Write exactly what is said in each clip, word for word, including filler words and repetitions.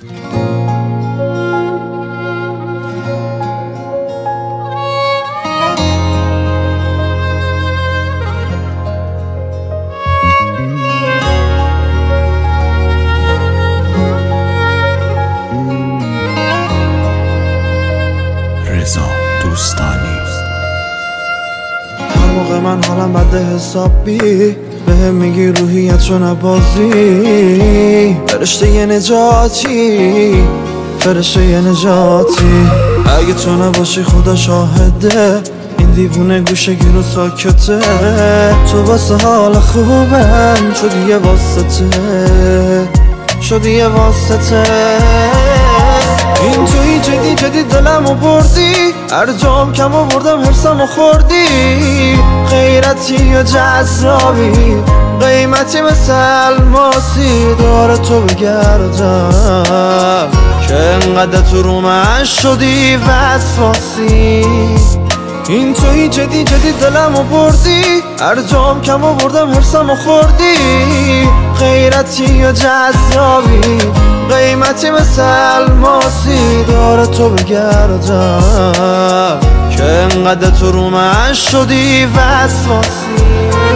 دوستانی هر موقع من حالم بده حسابی بهم میگی روحیت رو نبازی، فرشته ی نجاتی فرشته ی نجاتی. اگه تو نباشی خدا شاهده این دیوونه گوشه گیر و ساکته. تو واسه حال خوبم شدی یه واسطه شدی یه واسطه. این توی جدی جدی دلمو بردی، هر جام کم آوردم حرسمو خوردی. غیرتی و جذابی قیمتی مثل الماسی داره تو بگردم که انقدر تو رو من شدی وسواسی. این توی جدی جدی دلمو بردی، هر جام کم آوردم حرسمو خوردی. غیرتی و جذابی قیمتی مثل الماسی داره تو بگردم که انقدر تو رو من شدی وسواسی.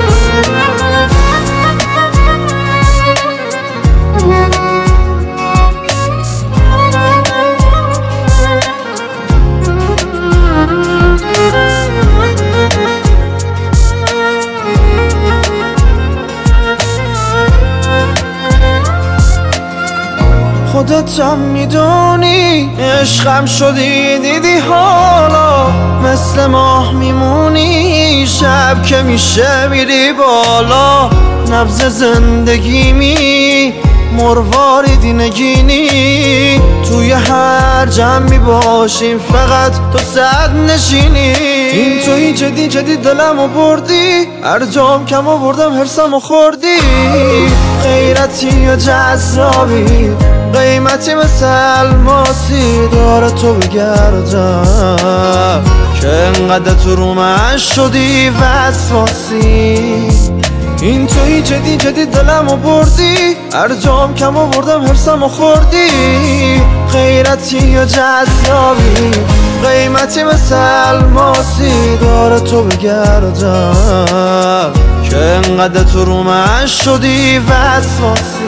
خودت هم میدونی عشقم شدی، دیدی حالا مثل ماه میمونی. شب که میشه میری بالا، نبض زندگیمی مرواریدی نگینی. توی هر جمع میباشیم فقط تو صد نشینی. این توی جدی جدی دلمو بردی، هر جام کم آوردم حرسمو خوردی. غیرتی و جذابی قیمتی مثل الماسی داره تو بگردم که انقدر تو رو من شدی وسواسی. این توی جدی جدی دلمو بردی، هر جام کم آوردم حرسمو خوردی. غیرتی و جذابی قیمتی مثل الماسی داره تو بگردم که انقدر تو رو من شدی وسواسی.